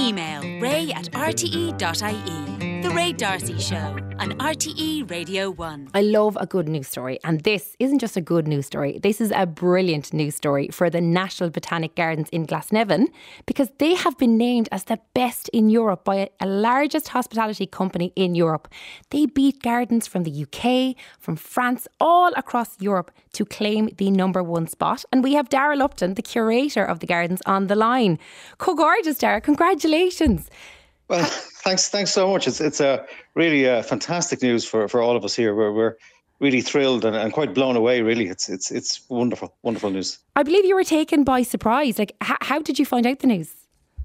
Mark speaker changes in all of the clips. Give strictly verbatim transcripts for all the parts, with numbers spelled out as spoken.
Speaker 1: Email ray at r t e dot i e. The Ray D'Arcy Show on R T E Radio one.
Speaker 2: I love a good news story, and this isn't just a good news story. This is a brilliant news story for the National Botanic Gardens in Glasnevin, because they have been named as the best in Europe by a, a largest hospitality company in Europe. They beat gardens from the U K, from France, all across Europe to claim the number one spot. And we have Darragh Lupton, the curator of the gardens, on the line. Co-gorgeous, Darragh. Congratulations.
Speaker 3: Well, thanks, thanks so much. It's it's a really uh, fantastic news for, for all of us here. We're we're really thrilled and, and quite blown away. Really, it's it's it's wonderful, wonderful news.
Speaker 2: I believe you were taken by surprise. Like, h- how did you find out the news?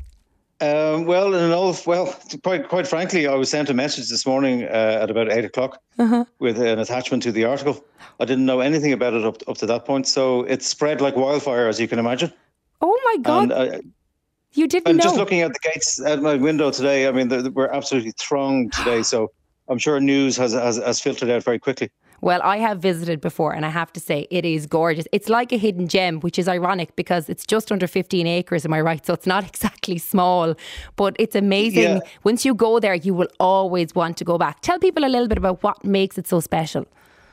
Speaker 3: Um, well, in all, well, quite quite frankly, I was sent a message this morning uh, at about eight o'clock uh-huh. with an attachment to the article. I didn't know anything about it up up to that point, so it spread like wildfire, as you can imagine.
Speaker 2: Oh my God! And, uh, You didn't
Speaker 3: I'm
Speaker 2: know?
Speaker 3: just looking at the gates at my window today. I mean, we're absolutely thronged today. So I'm sure news has, has has filtered out very quickly.
Speaker 2: Well, I have visited before, and I have to say it is gorgeous. It's like a hidden gem, which is ironic because it's just under fifteen acres, am I right? So it's not exactly small, but it's amazing. Yeah. Once you go there, you will always want to go back. Tell people a little bit about what makes it so special.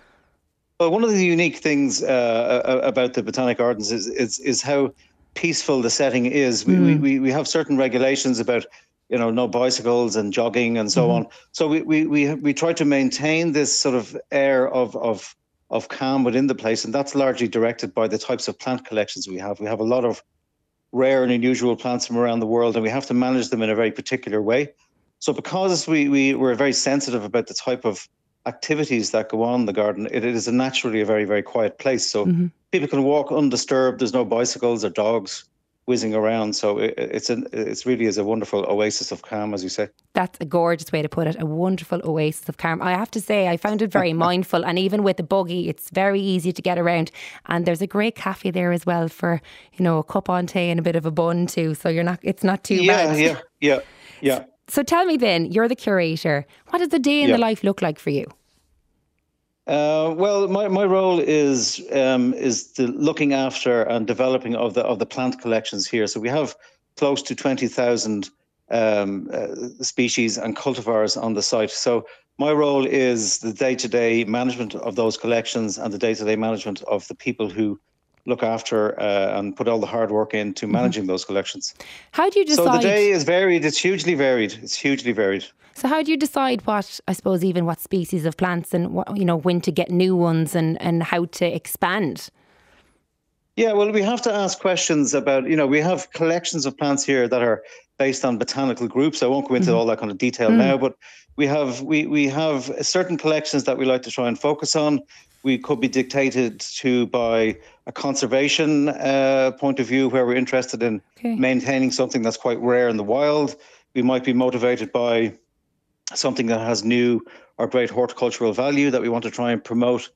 Speaker 3: Well, one of the unique things uh, about the Botanic Gardens is is, is how peaceful the setting is. We, mm. we we have certain regulations about, you know, no bicycles and jogging and so mm. on. So we, we we we try to maintain this sort of air of of of calm within the place, and that's largely directed by the types of plant collections we have. We have a lot of rare and unusual plants from around the world, and we have to manage them in a very particular way. So because we we we're very sensitive about the type of activities that go on in the garden, it, it is a naturally a very, very quiet place. So mm-hmm. people can walk undisturbed. There's no bicycles or dogs whizzing around. So it, it's an, it's really is a wonderful oasis of calm, as you say.
Speaker 2: That's a gorgeous way to put it. A wonderful oasis of calm. I have to say, I found it very mindful. And even with the buggy, it's very easy to get around. And there's a great cafe there as well for, you know, a cup on tea and a bit of a bun too. So you're not, it's not too
Speaker 3: yeah,
Speaker 2: bad.
Speaker 3: Yeah, yeah, yeah.
Speaker 2: So tell me then, you're the curator. What does the day in yeah. the life look like for you?
Speaker 3: Uh, well, my, my role is um, is the looking after and developing of the of the plant collections here. So we have close to twenty thousand um, uh, species and cultivars on the site. So my role is the day-to-day management of those collections and the day-to-day management of the people who look after uh, and put all the hard work into managing mm-hmm. those collections.
Speaker 2: How do you decide?
Speaker 3: So the day is varied. It's hugely varied. It's hugely varied.
Speaker 2: So how do you decide what, I suppose, even what species of plants and what, you know, when to get new ones and, and how to expand?
Speaker 3: Yeah, well, we have to ask questions about, you know, we have collections of plants here that are based on botanical groups. I won't go into mm-hmm. all that kind of detail mm. now, but we have we we have certain collections that we like to try and focus on. We could be dictated to by a conservation uh, point of view where we're interested in okay. maintaining something that's quite rare in the wild. We might be motivated by something that has new or great horticultural value that we want to try and promote.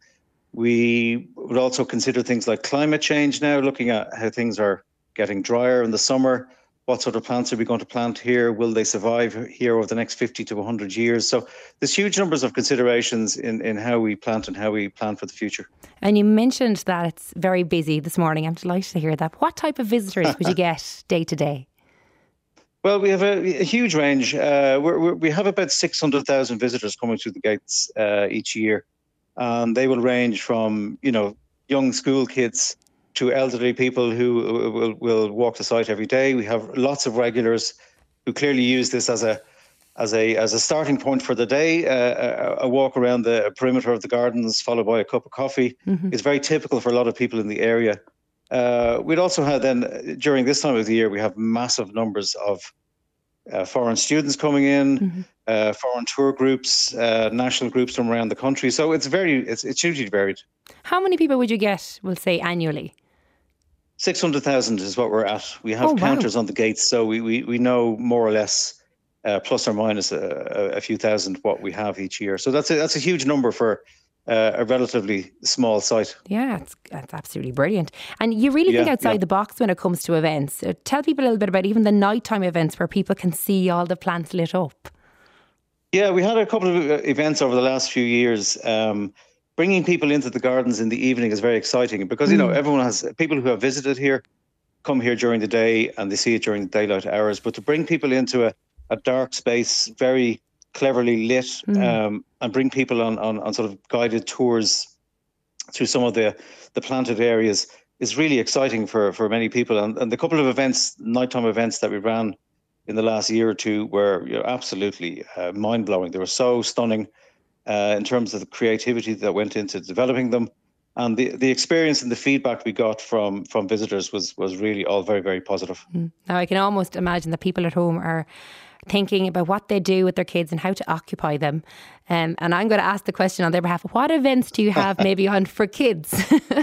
Speaker 3: We would also consider things like climate change now, looking at how things are getting drier in the summer. What sort of plants are we going to plant here? Will they survive here over the next fifty to one hundred years? So there's huge numbers of considerations in, in how we plant and how we plan for the future. And
Speaker 2: you mentioned that it's very busy this morning. I'm delighted to hear that. What type of visitors would you get day to day?
Speaker 3: Well, we have a, a huge range. Uh, we're, we're, we have about six hundred thousand visitors coming through the gates uh, each year. And they will range from, you know, young school kids to elderly people who will, will walk the site every day. We have lots of regulars who clearly use this as a as a as a starting point for the day. Uh, a, a walk around the perimeter of the gardens, followed by a cup of coffee, mm-hmm. is very typical for a lot of people in the area. Uh, we'd also have then, during this time of the year, we have massive numbers of uh, foreign students coming in, mm-hmm. uh, foreign tour groups, uh, national groups from around the country. So it's very, it's, it's hugely varied. How
Speaker 2: many people would you get, we'll say, annually?
Speaker 3: six hundred thousand is what we're at. We have
Speaker 2: oh,
Speaker 3: counters
Speaker 2: wow.
Speaker 3: on the gates, so we, we, we know more or less, uh, plus or minus a, a few thousand, what we have each year. So that's a, that's a huge number for Uh, a relatively small site.
Speaker 2: Yeah, it's, it's absolutely brilliant. And you really
Speaker 3: yeah,
Speaker 2: think outside
Speaker 3: yeah.
Speaker 2: the box when it comes to events. Uh, tell people a little bit about even the nighttime events where people can see all the plants lit up.
Speaker 3: Yeah, we had a couple of events over the last few years. Um, bringing people into the gardens in the evening is very exciting because, you mm. know, everyone has, people who have visited here come here during the day and they see it during the daylight hours. But to bring people into a, a dark space, very cleverly lit, mm. um, and bring people on, on on sort of guided tours through some of the the planted areas is really exciting for for many people. And, and the couple of events, nighttime events that we ran in the last year or two were, you know, absolutely uh, mind-blowing. They were so stunning uh, in terms of the creativity that went into developing them. And the, the experience and the feedback we got from from visitors was was really all very, very positive.
Speaker 2: Mm. Now, I can almost imagine that people at home are thinking about what they do with their kids and how to occupy them. Um, and I'm going to ask the question on their behalf. What events do you have maybe on for kids?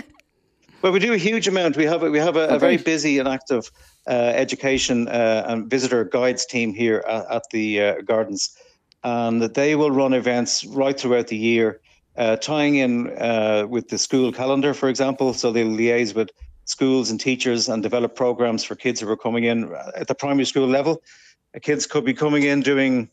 Speaker 3: Well, we do a huge amount. We have a, we have a, okay. a very busy and active uh, education uh, and visitor guides team here at, at the uh, gardens. And they will run events right throughout the year, uh, tying in uh, with the school calendar, for example. So they'll liaise with schools and teachers and develop programs for kids who are coming in at the primary school level. Kids could be coming in doing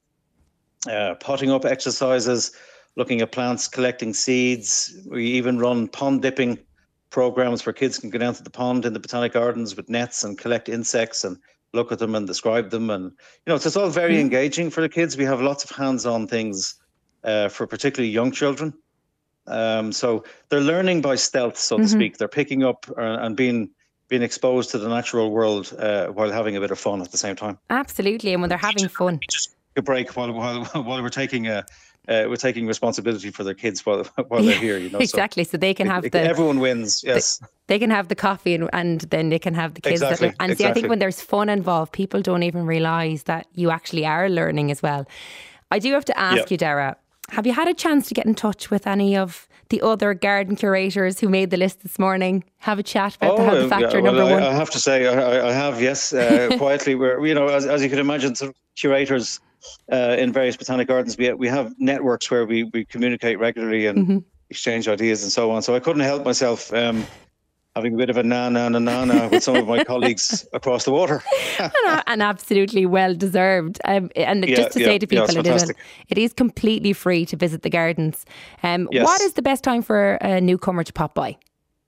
Speaker 3: uh, potting up exercises, looking at plants, collecting seeds. We even run pond dipping programs where kids can go down to the pond in the Botanic Gardens with nets and collect insects and look at them and describe them. And, you know, so it's all very mm. engaging for the kids. We have lots of hands-on things uh, for particularly young children. Um, so they're learning by stealth, so mm-hmm. to speak. They're picking up uh, and being being exposed to the natural world uh, while having a bit of fun at the same time.
Speaker 2: Absolutely, and when they're having fun.
Speaker 3: Just a break while while, while we're taking a uh, we're taking responsibility for their kids while while they're here. You know,
Speaker 2: exactly. So, so they can have
Speaker 3: it,
Speaker 2: the
Speaker 3: everyone wins. Yes,
Speaker 2: the, they can have the coffee and, and then they can have the kids.
Speaker 3: Exactly.
Speaker 2: That are, and
Speaker 3: exactly.
Speaker 2: see, I think when there's fun involved, people don't even realise that you actually are learning as well. I do have to ask yeah. you, Darragh, have you had a chance to get in touch with any of the other garden curators who made the list this morning? Have a chat about
Speaker 3: oh,
Speaker 2: the, the factor
Speaker 3: yeah, well,
Speaker 2: number
Speaker 3: I,
Speaker 2: one.
Speaker 3: I have to say, I, I have, yes, uh, quietly. We're, you know, as, as you can imagine, sort of curators uh, in various botanic gardens, we we have networks where we, we communicate regularly and mm-hmm. exchange ideas and so on. So I couldn't help myself um, having a bit of a na na na na na with some of my colleagues across the water.
Speaker 2: and, and absolutely well deserved. Um, and yeah, just to
Speaker 3: yeah,
Speaker 2: say to people,
Speaker 3: yeah,
Speaker 2: it is, it is completely free to visit the gardens. Um,
Speaker 3: yes.
Speaker 2: What is the best time for a newcomer to pop by?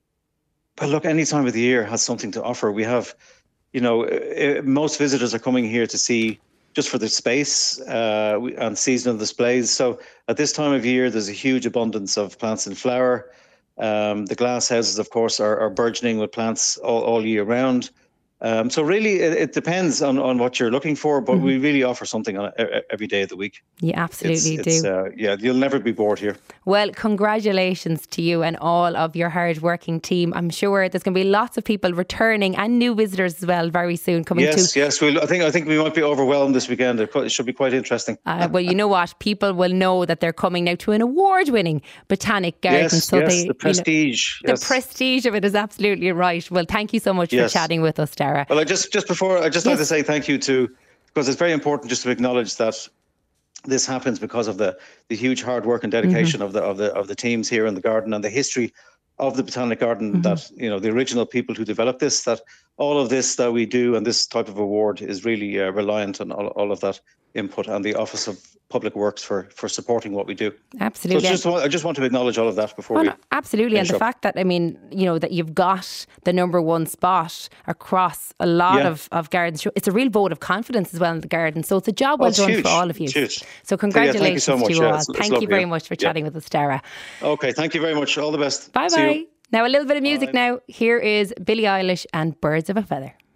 Speaker 3: Well, look, any time of the year has something to offer. We have, you know, uh, most visitors are coming here to see just for the space uh, and seasonal displays. So at this time of year, there's a huge abundance of plants in flower. Um, the glass houses, of course, are, are burgeoning with plants all, all year round. Um, so really, it, it depends on, on what you're looking for, but mm-hmm. we really offer something on a, every day of the week.
Speaker 2: You absolutely
Speaker 3: it's,
Speaker 2: do.
Speaker 3: It's, uh, yeah, you'll never be bored here.
Speaker 2: Well, congratulations to you and all of your hard-working team. I'm sure there's going to be lots of people returning and new visitors as well very soon coming
Speaker 3: yes,
Speaker 2: to.
Speaker 3: Yes, yes. We'll, I think I think we might be overwhelmed this weekend. It should be quite interesting.
Speaker 2: Uh, well, you know what? People will know that they're coming now to an award-winning botanic garden.
Speaker 3: Yes,
Speaker 2: so
Speaker 3: yes,
Speaker 2: they,
Speaker 3: the prestige.
Speaker 2: You know,
Speaker 3: yes.
Speaker 2: The prestige of it is absolutely right. Well, thank you so much
Speaker 3: yes.
Speaker 2: for chatting with us, Darragh.
Speaker 3: Well, I just just before I just
Speaker 2: yes.
Speaker 3: like to say thank you to, because it's very important just to acknowledge that this happens because of the the huge hard work and dedication mm-hmm. of the of the of the teams here in the garden and the history of the Botanic Garden. Mm-hmm. That, you know, the original people who developed this, that all of this that we do and this type of award is really uh, reliant on all, all of that input and the Office of Public Works for for supporting what we do.
Speaker 2: Absolutely.
Speaker 3: So it's just, I just want to acknowledge all of that before
Speaker 2: oh,
Speaker 3: we
Speaker 2: no, absolutely. And the
Speaker 3: up.
Speaker 2: fact that, I mean, you know, that you've got the number one spot across a lot
Speaker 3: yeah.
Speaker 2: of, of gardens. It's a real vote of confidence as well in the garden. So it's a job well,
Speaker 3: oh,
Speaker 2: done
Speaker 3: huge.
Speaker 2: for all of you.
Speaker 3: It's huge.
Speaker 2: So congratulations
Speaker 3: yeah, thank you so much.
Speaker 2: to you
Speaker 3: yeah,
Speaker 2: all.
Speaker 3: it's, it's
Speaker 2: thank
Speaker 3: lovely,
Speaker 2: you very
Speaker 3: yeah.
Speaker 2: much for
Speaker 3: yeah.
Speaker 2: chatting with us, Darragh.
Speaker 3: Okay, thank you very much. All the best.
Speaker 2: Bye bye. Now a little bit of music Bye. now. Here is Billie Eilish and Birds of a Feather.